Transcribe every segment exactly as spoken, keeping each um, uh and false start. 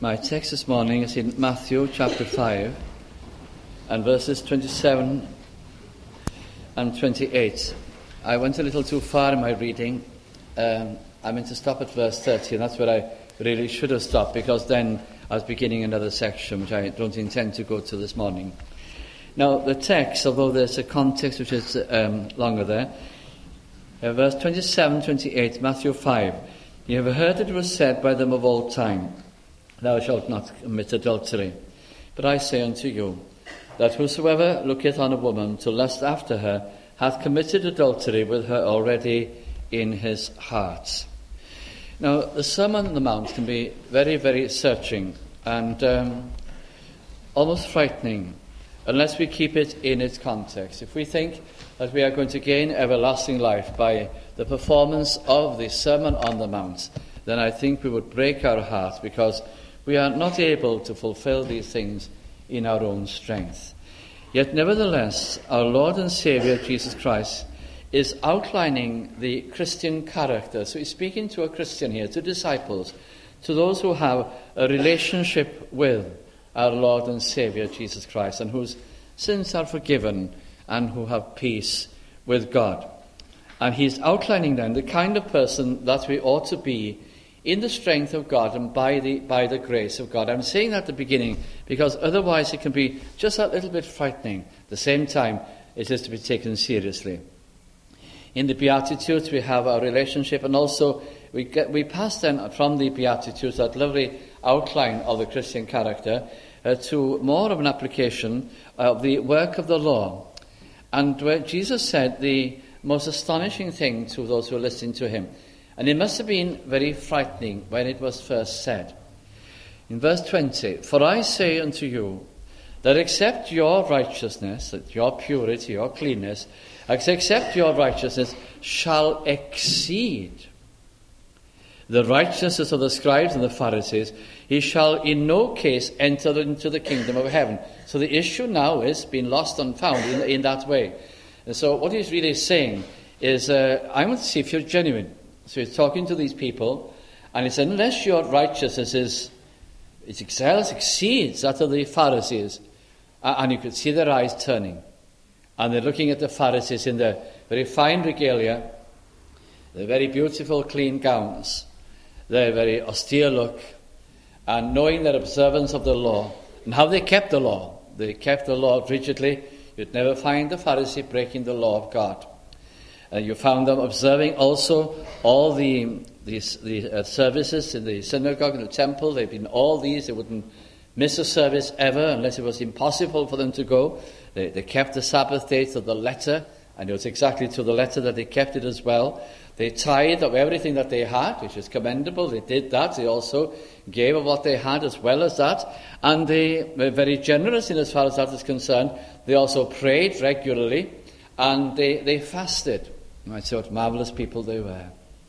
My text this morning is in Matthew chapter five and verses twenty-seven and twenty-eight. I went a little too far in my reading. Um, I meant to stop at verse thirty, and that's where I really should have stopped, because then I was beginning another section which I don't intend to go to this morning. Now, the text, although there's a context which is um, longer there, uh, verse twenty-seven, twenty-eight, Matthew five. You have heard that it was said by them of old time, Thou shalt not commit adultery. But I say unto you, that whosoever looketh on a woman to lust after her hath committed adultery with her already in his heart. Now, the Sermon on the Mount can be very, very searching and um, almost frightening unless we keep it in its context. If we think that we are going to gain everlasting life by the performance of the Sermon on the Mount, then I think we would break our hearts, because we are not able to fulfill these things in our own strength. Yet nevertheless, our Lord and Saviour Jesus Christ is outlining the Christian character. So he's speaking to a Christian here, to disciples, to those who have a relationship with our Lord and Saviour Jesus Christ, and whose sins are forgiven and who have peace with God. And he's outlining then the kind of person that we ought to be in the strength of God and by the by the grace of God. I'm saying that at the beginning because otherwise it can be just a little bit frightening. At the same time, it is to be taken seriously. In the Beatitudes, we have our relationship, and also we get, we pass then from the Beatitudes, that lovely outline of the Christian character, uh, to more of an application of the work of the law. And where Jesus said the most astonishing thing to those who were listening to him, and it must have been very frightening when it was first said. In verse twenty, For I say unto you, that except your righteousness, that your purity, your cleanness, except your righteousness shall exceed the righteousness of the scribes and the Pharisees, he shall in no case enter into the kingdom of heaven. So the issue now is being lost and found in, in that way. And so what he's really saying is, uh, I want to see if you're genuine. So he's talking to these people, and he said, unless your righteousness is, it excels, exceeds that of the Pharisees, uh, and you could see their eyes turning, and they're looking at the Pharisees in their very fine regalia, their very beautiful clean gowns, their very austere look, and knowing their observance of the law, and how they kept the law. They kept the law rigidly. You'd never find the Pharisee breaking the law of God. Uh, you found them observing also all the, the, the uh, services in the synagogue and the temple. They've been all these. They wouldn't miss a service ever unless it was impossible for them to go. They, they kept the Sabbath day to the letter, and it was exactly to the letter that they kept it as well. They tithed of everything that they had, which is commendable. They did that. They also gave of what they had as well as that. And they were very generous in as far as that is concerned. They also prayed regularly, and they, they fasted. You might say what marvellous people they were.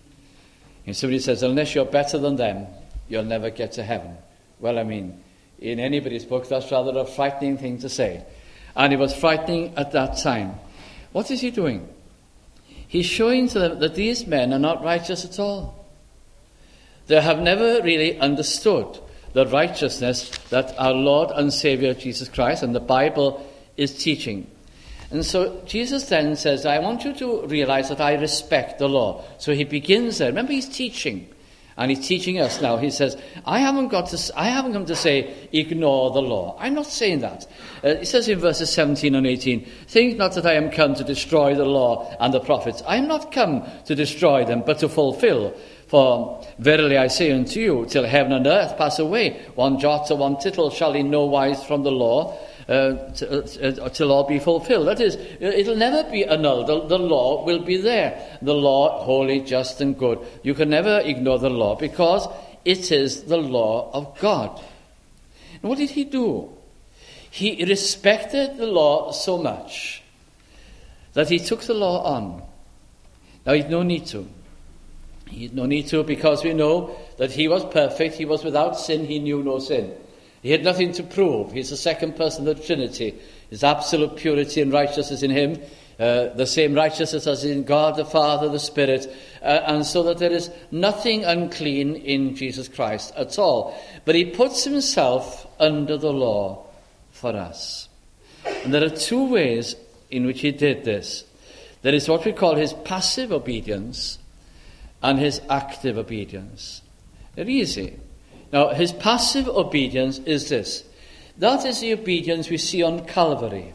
And somebody says, unless you're better than them, you'll never get to heaven. Well, I mean, in anybody's book, that's rather a frightening thing to say. And it was frightening at that time. What is he doing? He's showing to them that these men are not righteous at all. They have never really understood the righteousness that our Lord and Saviour Jesus Christ and the Bible is teaching. And so Jesus then says, I want you to realize that I respect the law. So he begins there. Remember, he's teaching. And he's teaching us now. He says, I haven't got to, I haven't come to say, ignore the law. I'm not saying that. Uh, he says in verses seventeen and eighteen, think not that I am come to destroy the law and the prophets. I am not come to destroy them, but to fulfill. For verily I say unto you, till heaven and earth pass away, one jot or one tittle shall in no wise from the law, Uh, t- uh, till all be fulfilled. That is, it'll never be annulled. The, the law will be there. The law, holy, just and good. You can never ignore the law because it is the law of God. And what did he do? He respected the law so much that he took the law on. Now, he had no need to. He had no need to, because we know that he was perfect. He was without sin. He knew no sin. He had nothing to prove. He's the second person of the Trinity. His absolute purity and righteousness in him uh, the same righteousness as in God the Father, the Spirit, uh, and so that there is nothing unclean in Jesus Christ at all. But he puts himself under the law for us. And there are two ways in which he did this. There is what we call his passive obedience and his active obedience. They're easy. Now, his passive obedience is this. That is the obedience we see on Calvary,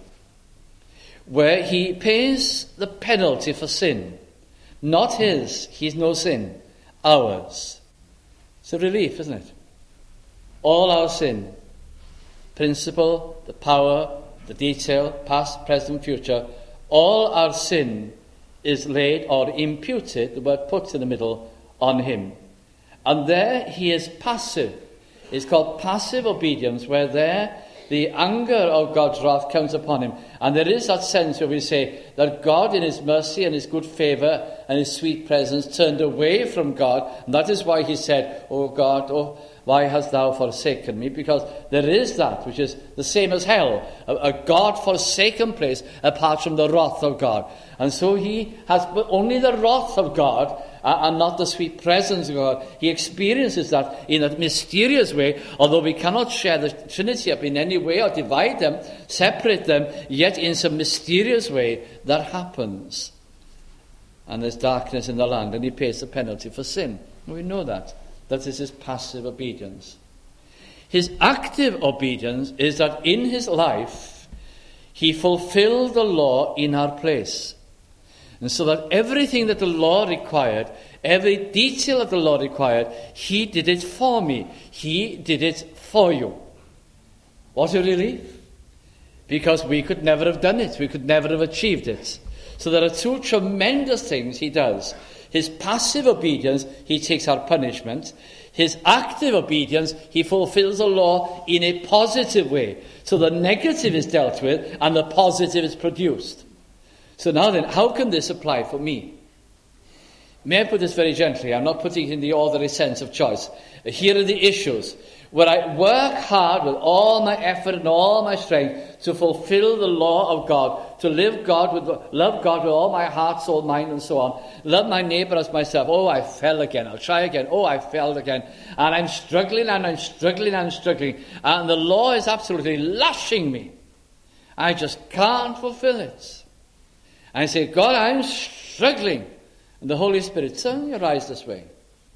where he pays the penalty for sin. Not his, he's no sin, ours. It's a relief, isn't it? All our sin, principle, the power, the detail, past, present, future, all our sin is laid or imputed, the word put in the middle, on him. And there he is passive. It's called passive obedience, where there the anger of God's wrath comes upon him. And there is that sense where we say that God in his mercy and his good favour and his sweet presence turned away from God. And that is why he said, "Oh God, oh, why hast thou forsaken me?" Because there is that which is the same as hell, a, a God-forsaken place apart from the wrath of God. And so he has only the wrath of God uh, and not the sweet presence of God. He experiences that in a mysterious way, although we cannot share the Trinity up in any way or divide them, separate them, yet in some mysterious way that happens. And there's darkness in the land, and he pays the penalty for sin. We know that. That is his passive obedience. His active obedience is that in his life, he fulfilled the law in our place. And so that everything that the law required, every detail that the law required, he did it for me. He did it for you. What a relief. Because we could never have done it. We could never have achieved it. So there are two tremendous things he does. His passive obedience, he takes our punishment. His active obedience, he fulfills the law in a positive way. So the negative is dealt with and the positive is produced. So now then, how can this apply for me? May I put this very gently? I'm not putting it in the ordinary sense of choice. Here are the issues. Where I work hard with all my effort and all my strength to fulfill the law of God, to live God with, love God with all my heart, soul, mind, and so on. Love my neighbour as myself. Oh, I fell again. I'll try again. Oh, I failed again. And I'm struggling and I'm struggling and I'm struggling. And the law is absolutely lashing me. I just can't fulfill it. I say, God, I'm struggling. And the Holy Spirit, turn your eyes this way.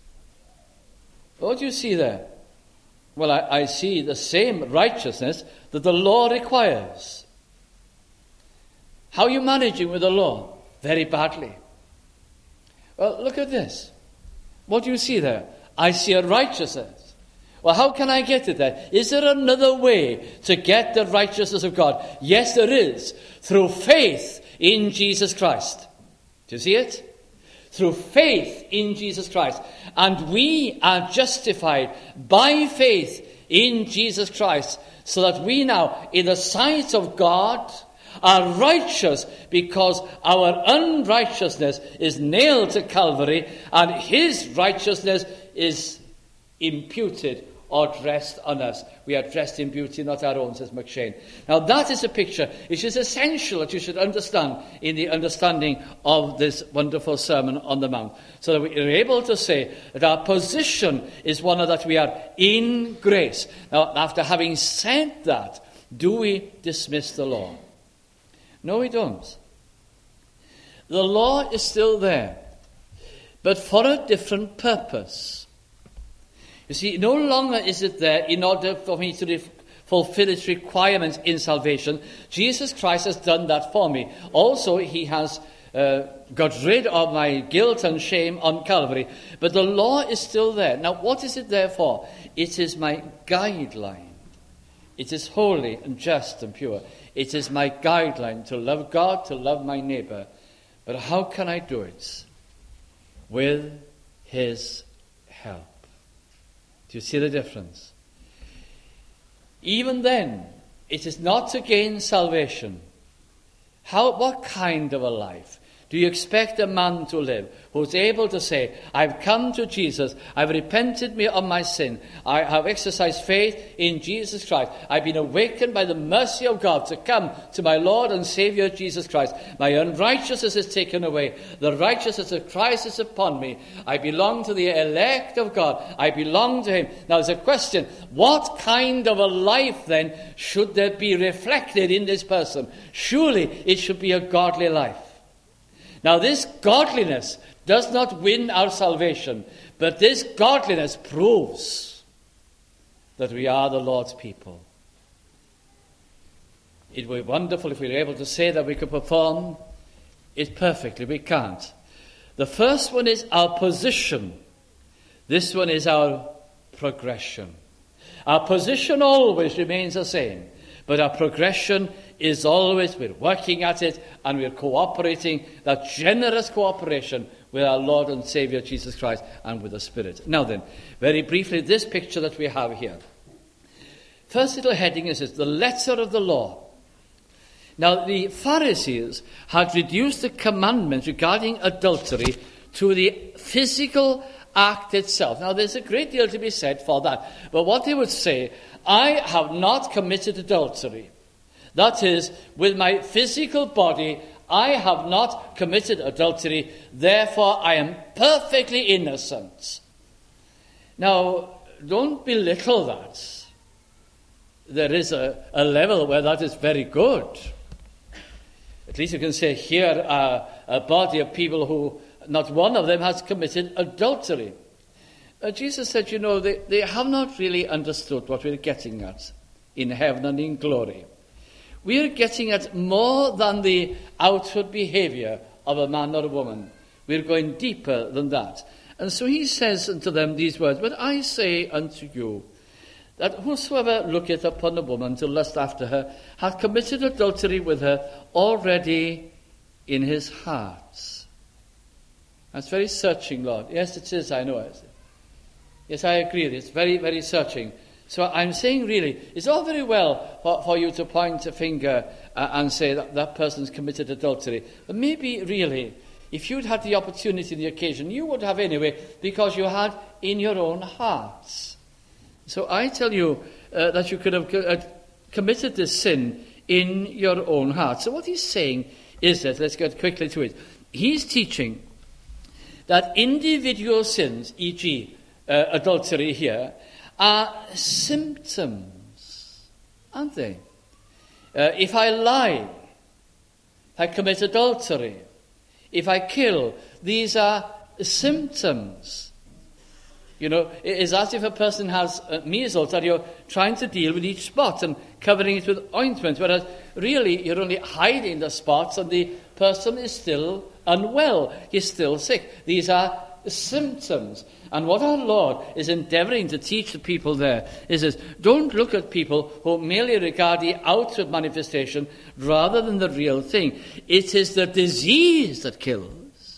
What do you see there? Well, I, I see the same righteousness that the law requires. How are you managing with the law? Very badly. Well, look at this. What do you see there? I see a righteousness. Well, how can I get it there? Is there another way to get the righteousness of God? Yes, there is. Through faith in Jesus Christ. Do you see it? Through faith in Jesus Christ. And we are justified by faith in Jesus Christ, so that we now, in the sight of God, are righteous because our unrighteousness is nailed to Calvary and his righteousness is imputed or dressed on us. We are dressed in beauty, not our own, says McShane. Now that is a picture which is essential that you should understand in the understanding of this wonderful Sermon on the Mount. So that we are able to say that our position is one of that we are in grace. Now, after having said that, do we dismiss the law? No, we don't. The law is still there, but for a different purpose. You see, no longer is it there in order for me to re- fulfill its requirements in salvation. Jesus Christ has done that for me. Also, he has uh, got rid of my guilt and shame on Calvary. But the law is still there. Now, what is it there for? It is my guideline. It is holy and just and pure. It is my guideline to love God, to love my neighbour. But how can I do it? With his help. Do you see the difference? Even then, it is not to gain salvation. How? What kind of a life? Do you expect a man to live who's able to say, I've come to Jesus, I've repented me of my sin, I have exercised faith in Jesus Christ, I've been awakened by the mercy of God to come to my Lord and Saviour Jesus Christ, my unrighteousness is taken away, the righteousness of Christ is upon me, I belong to the elect of God, I belong to him. Now there's a question, what kind of a life then should there be reflected in this person? Surely it should be a godly life. Now this godliness does not win our salvation, but this godliness proves that we are the Lord's people. It would be wonderful if we were able to say that we could perform it perfectly. We can't. The first one is our position. This one is our progression. Our position always remains the same, but our progression is always, we're working at it and we're cooperating, that generous cooperation with our Lord and Saviour Jesus Christ and with the Spirit. Now then, very briefly, this picture that we have here. First little heading is this, the letter of the law. Now the Pharisees had reduced the commandments regarding adultery to the physical act itself. Now there's a great deal to be said for that. But what they would say, I have not committed adultery. That is, with my physical body, I have not committed adultery, therefore I am perfectly innocent. Now, don't belittle that. There is a, a level where that is very good. At least you can say here are a body of people who, not one of them has committed adultery. Uh, Jesus said, you know, they, they have not really understood what we're getting at in heaven and in glory. We are getting at more than the outward behavior of a man or a woman. We're going deeper than that. And so he says unto them these words, but I say unto you, that whosoever looketh upon a woman to lust after her, hath committed adultery with her already in his heart. That's very searching, Lord. Yes, it is, I know it. Yes, I agree. It's very, very searching. So I'm saying really, it's all very well for, for you to point a finger uh, and say that that person's committed adultery. But maybe really, if you'd had the opportunity and the occasion, you would have anyway, because you had in your own hearts. So I tell you uh, that you could have co- uh, committed this sin in your own heart. So what he's saying is that, let's get quickly to it. He's teaching that individual sins, for example uh, adultery here, are symptoms, aren't they? Uh, if I lie, if I commit adultery, if I kill, these are symptoms. You know, it is as if a person has uh, measles that you're trying to deal with each spot and covering it with ointment, whereas really you're only hiding the spots and the person is still unwell, he's still sick. These are symptoms. And what our Lord is endeavouring to teach the people there is this: don't look at people who merely regard the outward manifestation rather than the real thing. It is the disease that kills.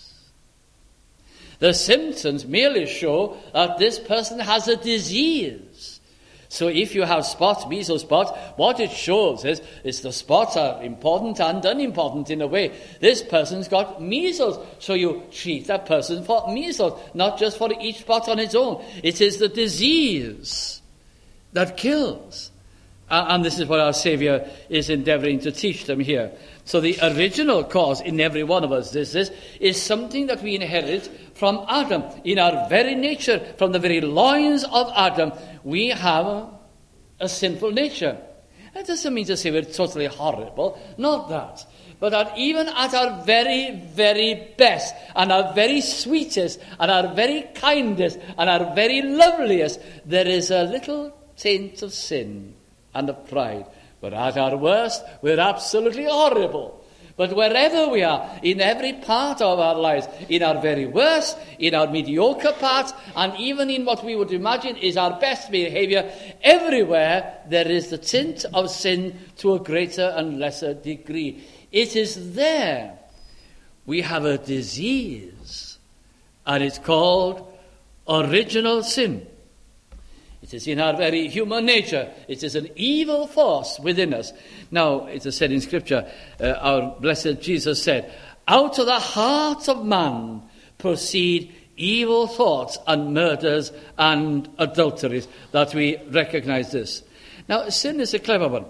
The symptoms merely show that this person has a disease. So if you have spots, measles spots, what it shows is, is the spots are important and unimportant in a way. This person's got measles, so you treat that person for measles, not just for each spot on its own. It is the disease that kills. And this is what our Saviour is endeavouring to teach them here. So the original cause in every one of us, this, this is something that we inherit from Adam. In our very nature, from the very loins of Adam, we have a sinful nature. That doesn't mean to say we're totally horrible, not that. But that even at our very, very best, and our very sweetest, and our very kindest, and our very loveliest, there is a little taint of sin and of pride. But at our worst, we're absolutely horrible. But wherever we are, in every part of our lives, in our very worst, in our mediocre parts, and even in what we would imagine is our best behaviour, everywhere there is the tint of sin to a greater and lesser degree. It is there. We have a disease, and it's called original sin. It is in our very human nature. It is an evil force within us. Now, it is said in Scripture, uh, our blessed Jesus said, Out of the heart of man proceed evil thoughts and murders and adulteries, that we recognize this. Now, sin is a clever one.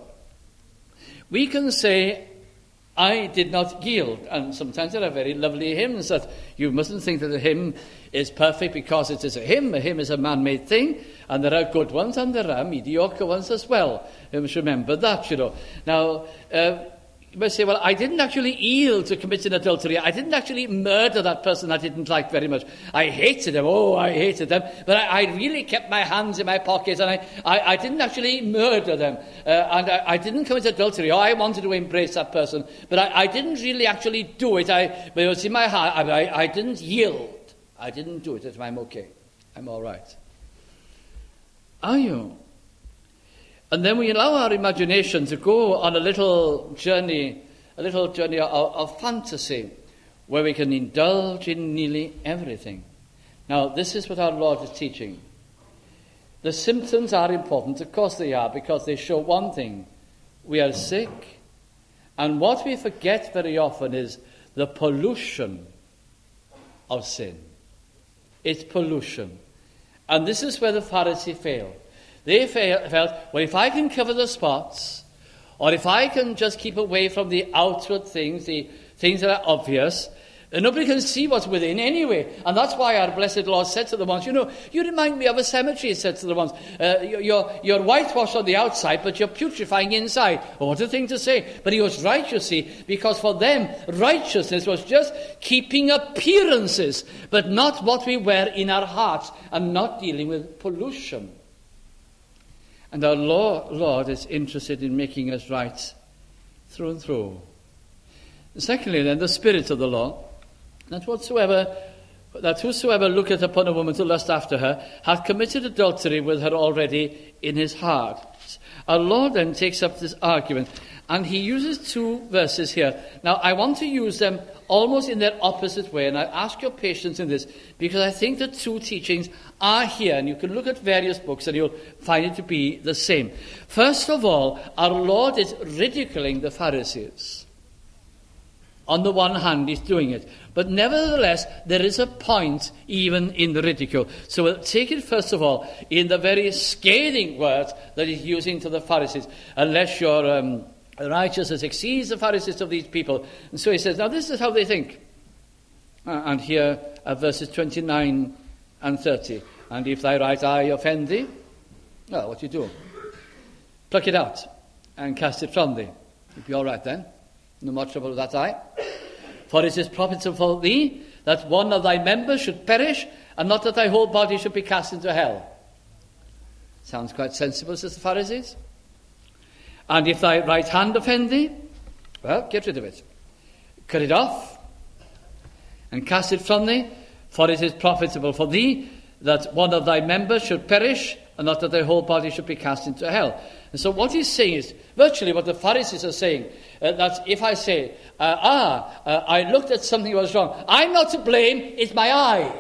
We can say, I did not yield. And sometimes there are very lovely hymns that you mustn't think that a hymn is perfect because it is a hymn. A hymn is a man-made thing, and there are good ones and there are mediocre ones as well. You must remember that, you know. Now, uh, you might say, well, I didn't actually yield to committing adultery. I didn't actually murder that person I didn't like very much. I hated them. Oh, I hated them. But I, I really kept my hands in my pockets, and I, I, I didn't actually murder them. Uh, and I, I didn't commit adultery. Oh, I wanted to embrace that person. But I, I didn't really actually do it. I, but it was in my heart. I, I, I didn't yield. I didn't do it. I'm okay. I'm all right. Are you? And then we allow our imagination to go on a little journey, a little journey of, of fantasy, where we can indulge in nearly everything. Now, this is what our Lord is teaching. The symptoms are important, of course they are, because they show one thing. We are sick, and what we forget very often is the pollution of sin. It's pollution. And this is where the Pharisee failed. They felt, well, if I can cover the spots, or if I can just keep away from the outward things, the things that are obvious, and nobody can see what's within anyway. And that's why our blessed Lord said to the ones, you know, you remind me of a cemetery, he said to the ones, uh, you're, you're whitewashed on the outside, but you're putrefying inside. Oh, what a thing to say. But he was right, you see, because for them, righteousness was just keeping appearances, but not what we were in our hearts, and not dealing with pollution. And our Lord is interested in making us right through and through. Secondly, then, the spirit of the law, that whatsoever, that whosoever looketh upon a woman to lust after her, hath committed adultery with her already in his heart. Our Lord then takes up this argument, and he uses two verses here. Now, I want to use them almost in their opposite way, and I ask your patience in this, because I think the two teachings are here, and you can look at various books and you'll find it to be the same. First of all, our Lord is ridiculing the Pharisees. On the one hand, he's doing it. But nevertheless, there is a point even in the ridicule. So we'll take it first of all in the very scathing words that he's using to the Pharisees. Unless your um, righteousness exceeds the Pharisees of these people. And so he says, now this is how they think. Uh, and here are verses twenty-nine and thirty. And if thy right eye offend thee, well, what do you do? Pluck it out and cast it from thee. You'll be all right then. No more trouble with that eye. For it is profitable for thee that one of thy members should perish, and not that thy whole body should be cast into hell. Sounds quite sensible, says the Pharisees. And if thy right hand offend thee, well, get rid of it. Cut it off and cast it from thee, for it is profitable for thee that one of thy members should perish, and not that thy whole body should be cast into hell. And so what he's saying is virtually what the Pharisees are saying, uh, that if I say, uh, ah, uh, I looked at something that was wrong, I'm not to blame, it's my eye.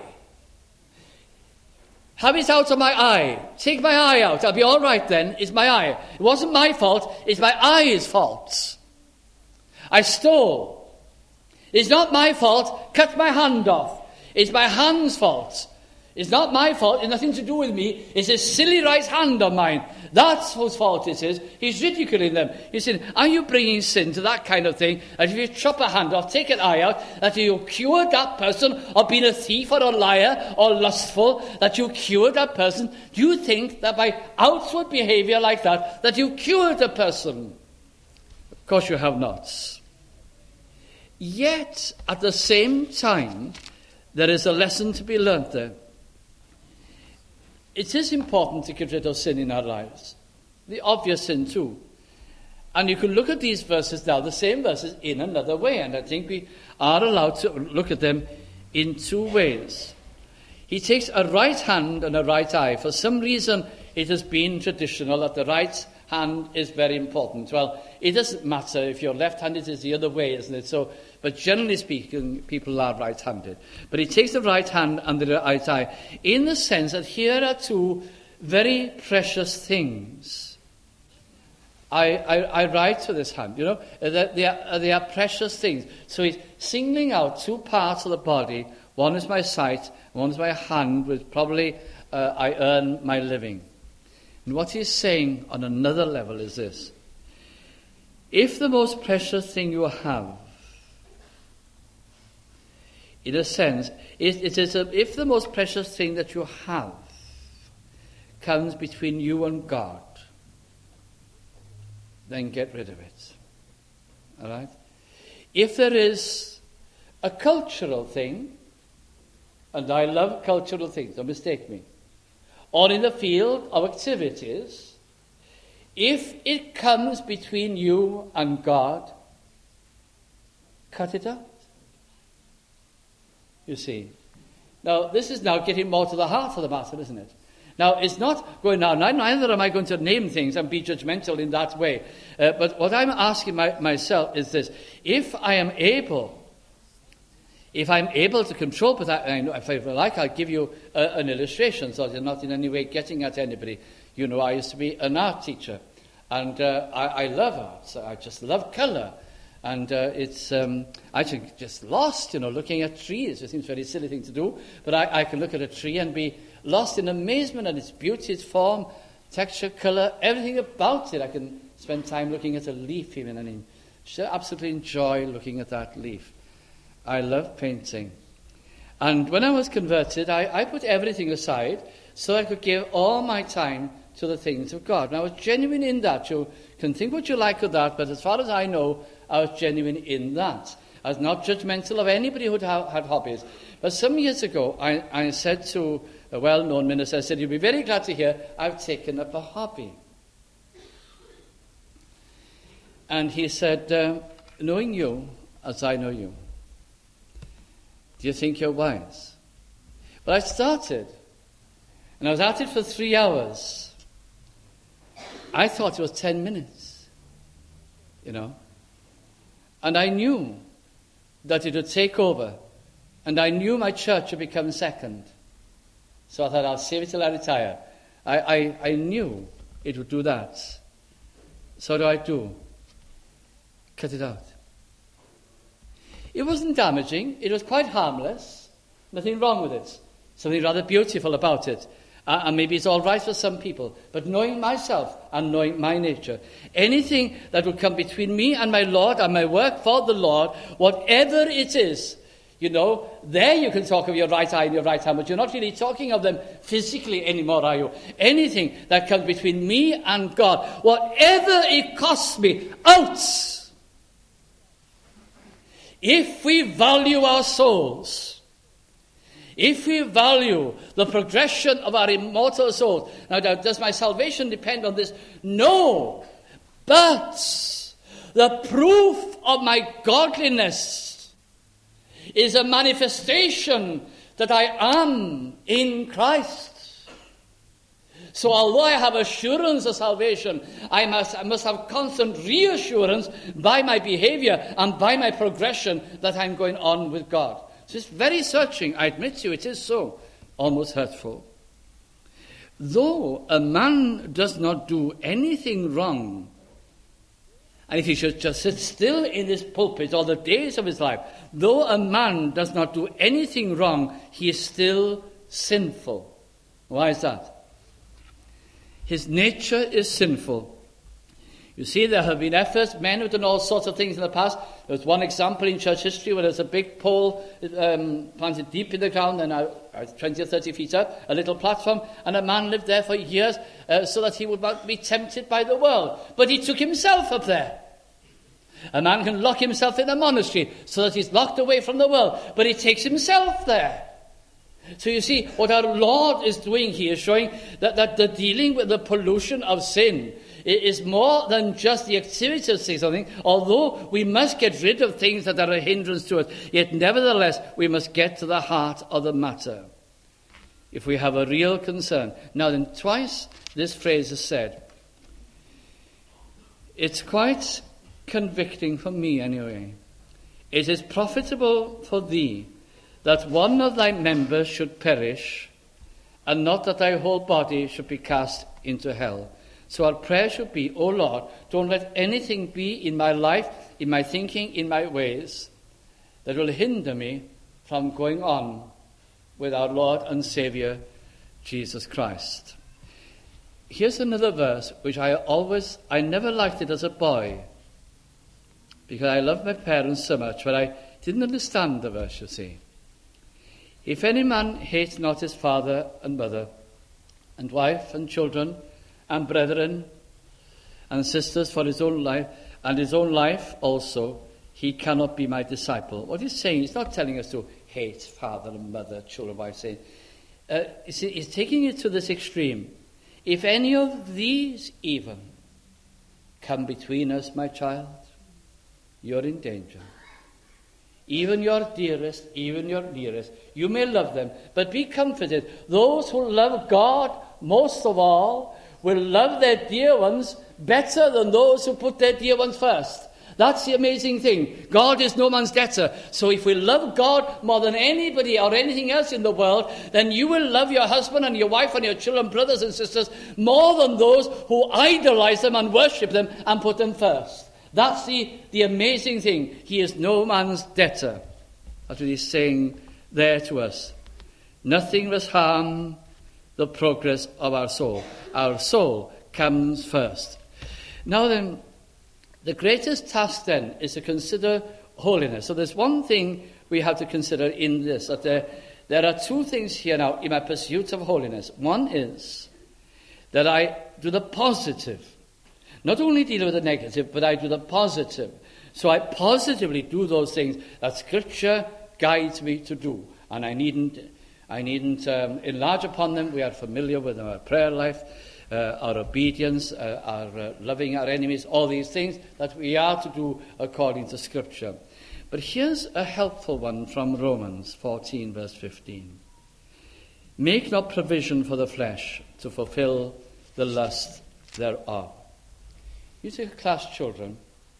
Have it out of my eye. Take my eye out. I'll be all right then. It's my eye. It wasn't my fault. It's my eye's fault. I stole. It's not my fault. Cut my hand off. It's my hand's fault. It's not my fault. It's nothing to do with me. It's his silly right hand of mine. That's whose fault it is. He's ridiculing them. He's saying, are you bringing sin to that kind of thing? That if you chop a hand off, take an eye out, that you cured that person of being a thief or a liar or lustful, that you cured that person? Do you think that by outward behavior like that, that you cured a person? Of course you have not. Yet, at the same time, there is a lesson to be learnt there. It is important to get rid of sin in our lives. The obvious sin too. And you can look at these verses now, the same verses, in another way. And I think we are allowed to look at them in two ways. He takes a right hand and a right eye. For some reason, it has been traditional that the right hand is very important. Well, it doesn't matter if you're left-handed, it's the other way, isn't it? So, but generally speaking, people are right-handed. But he takes the right hand and the right eye in the sense that here are two very precious things. I, I, I write to this hand. You know, that they are, they are precious things. So he's singling out two parts of the body. One is my sight, one is my hand, which probably uh, I earn my living. And what he's saying on another level is this. If the most precious thing you have, in a sense, it, it is a, if the most precious thing that you have comes between you and God, then get rid of it. All right? If there is a cultural thing, and I love cultural things, don't mistake me, or in the field of activities, if it comes between you and God, cut it out. You see. Now, this is now getting more to the heart of the matter, isn't it? Now, it's not going now, neither am I going to name things and be judgmental in that way. Uh, but what I'm asking my, myself is this. If I am able, if I'm able to control, but I, I know, if I like, I'll give you uh, an illustration so you're not in any way getting at anybody. You know, I used to be an art teacher, and uh, I, I love art. So I just love colour. And uh, it's, um, I just, just lost, you know, looking at trees. It seems a very silly thing to do, but I, I can look at a tree and be lost in amazement at its beauty, its form, texture, colour, everything about it. I can spend time looking at a leaf even, and absolutely enjoy looking at that leaf. I love painting. And when I was converted, I, I put everything aside so I could give all my time to the things of God. And I was genuine in that. You can think what you like of that, but as far as I know, I was genuine in that. I was not judgmental of anybody who had, had hobbies. But some years ago, I, I said to a well-known minister, I said, you'll be very glad to hear I've taken up a hobby. And he said, uh, knowing you as I know you, do you think you're wise? Well, I started, and I was at it for three hours. I thought it was ten minutes, you know. And I knew that it would take over, and I knew my church would become second. So I thought, I'll save it till I retire. I, I, I knew it would do that. So what do I do? Cut it out. It wasn't damaging. It was quite harmless. Nothing wrong with it. Something rather beautiful about it. Uh, and maybe it's all right for some people. But knowing myself and knowing my nature, anything that would come between me and my Lord and my work for the Lord, whatever it is, you know, there you can talk of your right eye and your right hand, but you're not really talking of them physically anymore, are you? Anything that comes between me and God, whatever it costs me, out! If we value our souls, if we value the progression of our immortal souls, now does my salvation depend on this? No, but the proof of my godliness is a manifestation that I am in Christ. So although I have assurance of salvation, I must, I must have constant reassurance by my behavior and by my progression that I'm going on with God. So it's very searching, I admit to you, it is so, almost hurtful. Though a man does not do anything wrong, and if he should just sit still in this pulpit all the days of his life, though a man does not do anything wrong, he is still sinful. Why is that? His nature is sinful. You see, there have been efforts, men who have done all sorts of things in the past. There was one example in church history where there's a big pole um, planted deep in the ground and uh, twenty or thirty feet up, a little platform, and a man lived there for years uh, so that he would not be tempted by the world. But he took himself up there. A man can lock himself in a monastery so that he's locked away from the world, but he takes himself there. So you see, what our Lord is doing here is showing that, that the dealing with the pollution of sin is more than just the activity of saying something. Although we must get rid of things that are a hindrance to us, yet nevertheless we must get to the heart of the matter if we have a real concern. Now then, twice this phrase is said. It's quite convicting for me anyway. It is profitable for thee that one of thy members should perish, and not that thy whole body should be cast into hell. So our prayer should be, "O Lord, don't let anything be in my life, in my thinking, in my ways, that will hinder me from going on with our Lord and Saviour, Jesus Christ." Here's another verse which I always, I never liked it as a boy, because I loved my parents so much, but I didn't understand the verse, you see. "If any man hate not his father and mother, and wife and children, and brethren and sisters for his own life, and his own life also, he cannot be my disciple." What he's saying, he's not telling us to hate father and mother, children, wife, saying, uh, he's, he's taking it to this extreme. "If any of these even come between us, my child, you're in danger. Even your dearest, even your nearest, you may love them, but be comforted. Those who love God most of all will love their dear ones better than those who put their dear ones first." That's the amazing thing. God is no man's debtor. So if we love God more than anybody or anything else in the world, then you will love your husband and your wife and your children, brothers and sisters, more than those who idolize them and worship them and put them first. That's the, the amazing thing. He is no man's debtor. That's what he's saying there to us. Nothing must harm the progress of our soul. Our soul comes first. Now then, the greatest task then is to consider holiness. So there's one thing we have to consider in this, that there, there are two things here now in my pursuit of holiness. One is that I do the positive. Not only deal with the negative, but I do the positive. So I positively do those things that Scripture guides me to do. And I needn't, I needn't um, enlarge upon them. We are familiar with our prayer life. Uh, our obedience, uh, our uh, loving our enemies, all these things that we are to do according to Scripture. But here's a helpful one from Romans fourteen, verse fifteen. "Make not provision for the flesh to fulfill the lust thereof." You take class children,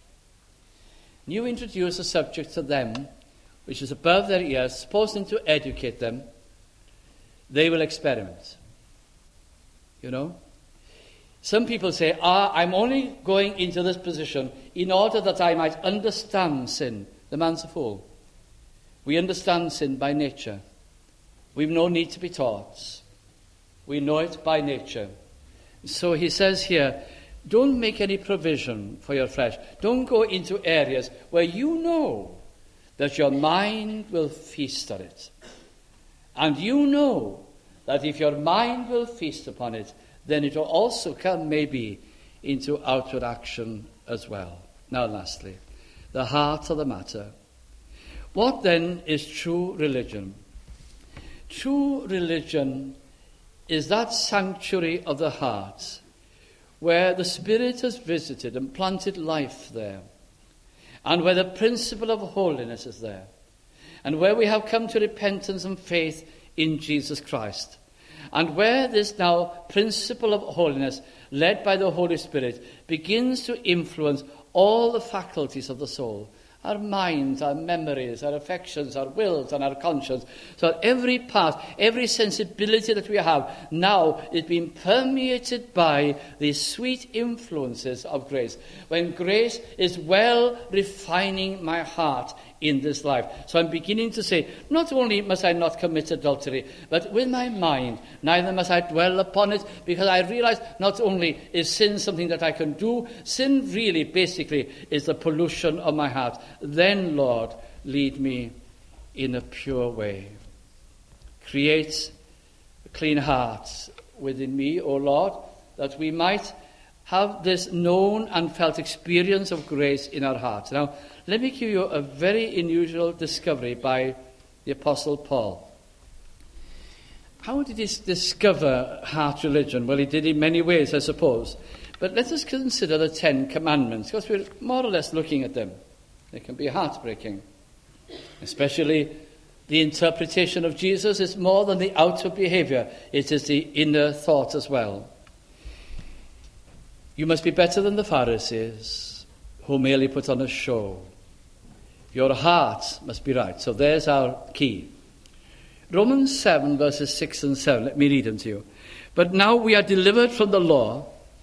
and you introduce a subject to them which is above their ears, supposing to educate them, they will experiment. You know? Some people say, ah, I'm only going into this position in order that I might understand sin. The man's a fool. We understand sin by nature. We've no need to be taught. We know it by nature. So he says here, don't make any provision for your flesh. Don't go into areas where you know that your mind will feast on it. And you know that if your mind will feast upon it, then it will also come maybe into outward action as well. Now lastly, the heart of the matter. What then is true religion? True religion is that sanctuary of the heart where the Spirit has visited and planted life there, and where the principle of holiness is there, and where we have come to repentance and faith in Jesus Christ. And where this now principle of holiness, led by the Holy Spirit, begins to influence all the faculties of the soul, our minds, our memories, our affections, our wills, and our conscience, so that every part, every sensibility that we have now is being permeated by these sweet influences of grace. When grace is well refining my heart in this life. So I'm beginning to say, not only must I not commit adultery, but with my mind, neither must I dwell upon it, because I realize not only is sin something that I can do, sin really, basically, is the pollution of my heart. Then, Lord, lead me in a pure way. Create a clean heart within me, O Lord, that we might have this known and felt experience of grace in our hearts. Now, let me give you a very unusual discovery by the Apostle Paul. How did he discover heart religion? Well, he did in many ways, I suppose. But let us consider the Ten Commandments, because we're more or less looking at them. They can be heartbreaking. Especially the interpretation of Jesus is more than the outward behavior. It is the inner thought as well. You must be better than the Pharisees, who merely put on a show. Your heart must be right. So there's our key. Romans seven, verses six and seven. Let me read them to you. But now we are delivered from the law,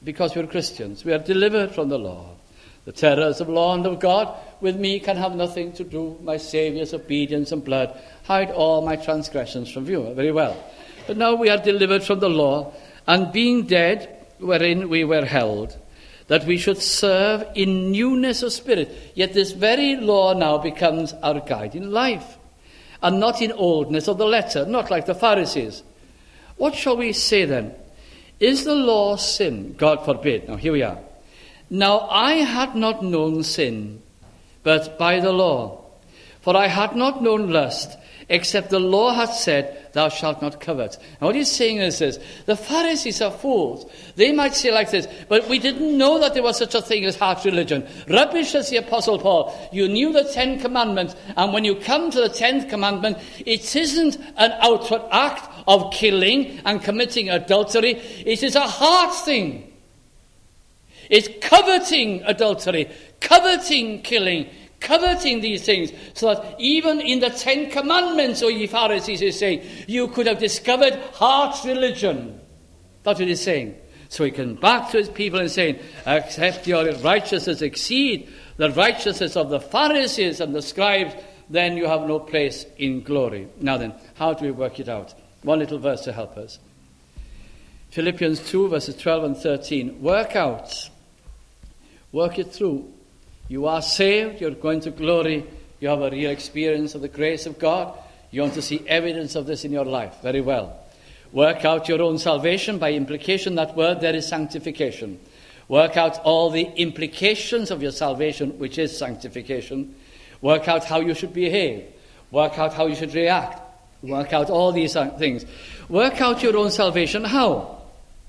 because we're Christians. We are delivered from the law. The terrors of law and of God with me can have nothing to do. My Saviour's obedience and blood hide all my transgressions from view. Very well. But now we are delivered from the law, and being dead wherein we were held, that we should serve in newness of spirit. Yet this very law now becomes our guide in life, and not in oldness of the letter, not like the Pharisees. What shall we say then? Is the law sin? God forbid. Now here we are. Now I had not known sin, but by the law. For I had not known lust, except the law had said, thou shalt not covet. Now what he's saying is this: the Pharisees are fools. They might say like this, but we didn't know that there was such a thing as heart religion. Rubbish, as the Apostle Paul. You knew the Ten Commandments, and when you come to the Tenth Commandment, it isn't an outward act of killing and committing adultery. It is a heart thing. It's coveting adultery, coveting killing, coveting these things, so that even in the Ten Commandments, O ye Pharisees, is saying, you could have discovered heart religion. That's what he's saying. So he can back to his people and saying, except your righteousness exceed the righteousness of the Pharisees and the scribes, then you have no place in glory. Now then, how do we work it out? One little verse to help us. Philippians two, verses twelve and thirteen. Work out. Work it through. You are saved, you're going to glory, you have a real experience of the grace of God, you want to see evidence of this in your life. Very well. Work out your own salvation. By implication, that word there is sanctification. Work out all the implications of your salvation, which is sanctification. Work out how you should behave. Work out how you should react. Work out all these things. Work out your own salvation. How?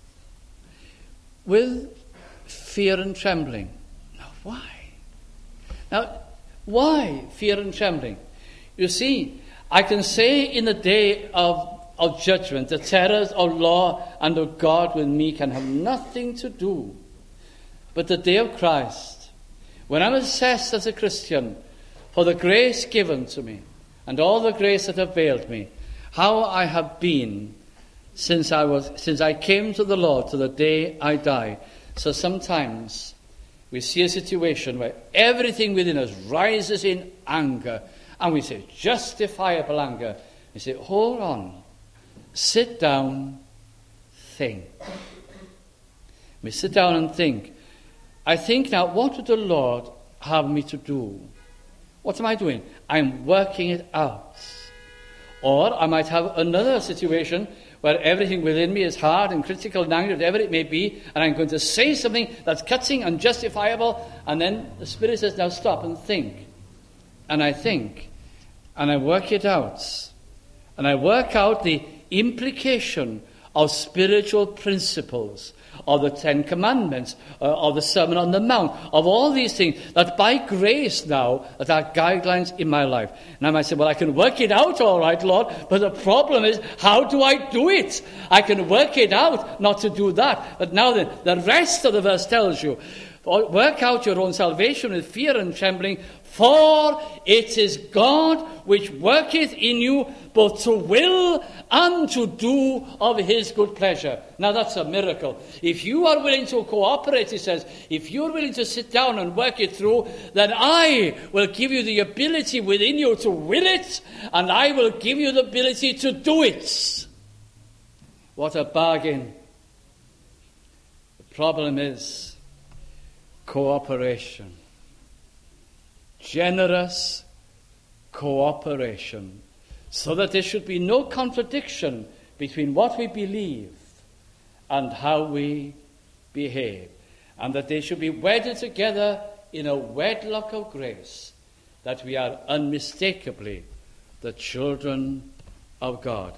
With fear and trembling. Now, why? Now, why fear and trembling? You see, I can say in the day of, of judgment, the terrors of law and of God with me can have nothing to do. But the day of Christ, when I'm assessed as a Christian for the grace given to me and all the grace that availed me, how I have been since I was since I came to the Lord to the day I die. So sometimes we see a situation where everything within us rises in anger, and we say, justifiable anger. We say, hold on, sit down, think. We sit down and think. I think now, what would the Lord have me to do? What am I doing? I'm working it out. Or I might have another situation where everything within me is hard and critical and angry, whatever it may be, and I'm going to say something that's cutting and justifiable, and then the Spirit says, now stop and think. And I think, and I work it out. And I work out the implication of spiritual principles, of the Ten Commandments, uh, of the Sermon on the Mount, of all these things, that by grace now, that are guidelines in my life. And I might say, well, I can work it out all right, Lord, but the problem is, how do I do it? I can work it out not to do that. But now then, the rest of the verse tells you, work out your own salvation with fear and trembling, for it is God which worketh in you both to will and to do of his good pleasure. Now that's a miracle. If you are willing to cooperate, he says, if you're willing to sit down and work it through, then I will give you the ability within you to will it, and I will give you the ability to do it. What a bargain. The problem is cooperation. Generous cooperation, so that there should be no contradiction between what we believe and how we behave, and that they should be wedded together in a wedlock of grace, that we are unmistakably the children of God.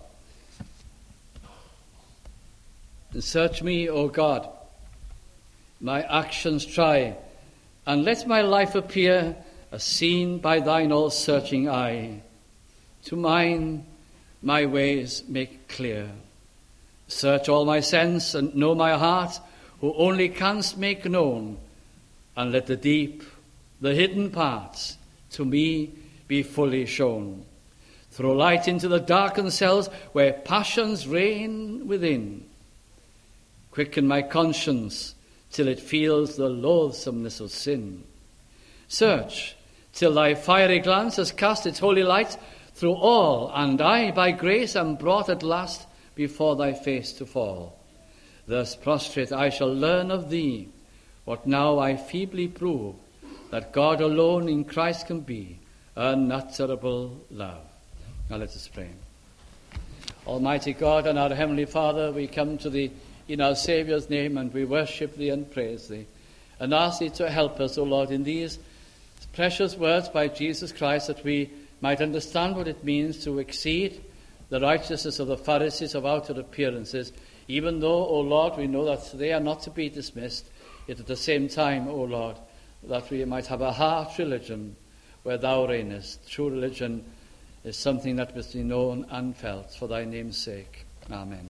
And search me, O God, my actions try, and let my life appear as seen by thine all-searching eye. To mine my ways make clear. Search all my sense and know my heart, who only canst make known, and let the deep, the hidden parts, to me be fully shown. Throw light into the darkened cells where passions reign within. Quicken my conscience till it feels the loathsomeness of sin. Search till thy fiery glance has cast its holy light through all, and I, by grace, am brought at last before thy face to fall. Thus prostrate I shall learn of thee, what now I feebly prove, that God alone in Christ can be unutterable love. Now let us pray. Almighty God and our Heavenly Father, we come to thee in our Saviour's name, and we worship thee and praise thee, and ask thee to help us, O Lord, in these precious words by Jesus Christ, that we might understand what it means to exceed the righteousness of the Pharisees of outer appearances, even though, O Lord, we know that they are not to be dismissed, yet at the same time, O Lord, that we might have a heart religion where thou reignest. True religion is something that must be known and felt for thy name's sake. Amen.